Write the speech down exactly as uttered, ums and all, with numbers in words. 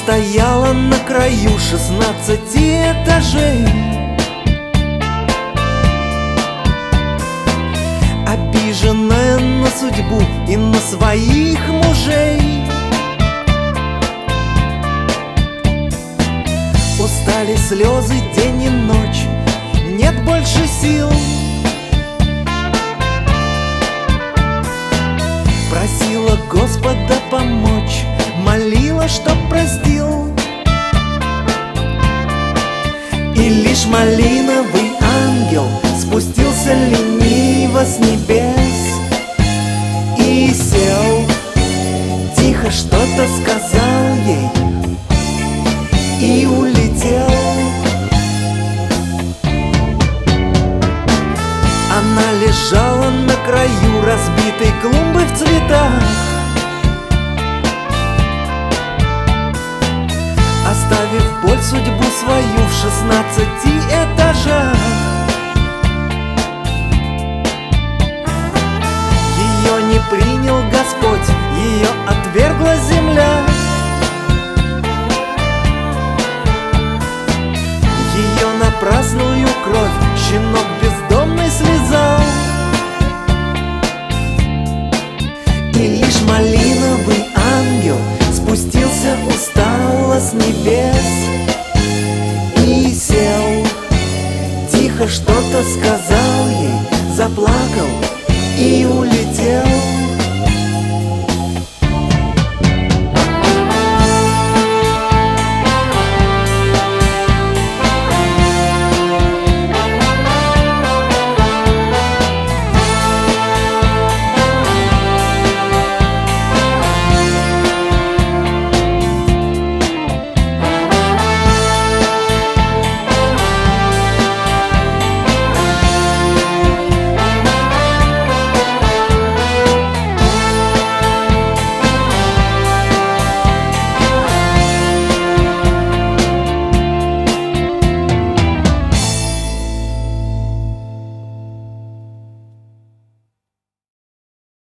стояла на краю шестнадцати этажей. Обиженная на судьбу и на своих мужей. Устали слезы день и ночь, нет больше сил. Просила Господа помочь, молила, чтоб простил. И лишь малиновый ангел спустился лениво с небес и сел, тихо что-то сказал ей и улетел. Она лежала на краю разбитой клумбы в цветах, оставив боль судьбу свою в шестнадцати этажах. Ее не принял Господь, ее отвергла земля. Ее напрасную кровь щенок бездомный слезал. И лишь малиновый ангел спустился устало с небес и сел, тихо что-то сказал ей, заплакал и улетел.